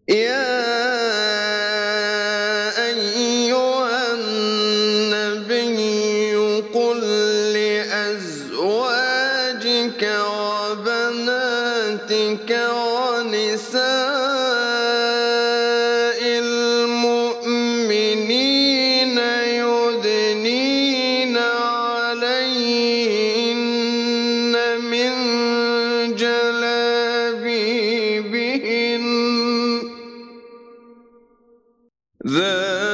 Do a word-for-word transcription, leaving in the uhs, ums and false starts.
يا أيها النبي قل لأزواجك وبناتك ونساء المؤمنين يدنين عليهن من جلابيبهن ذلك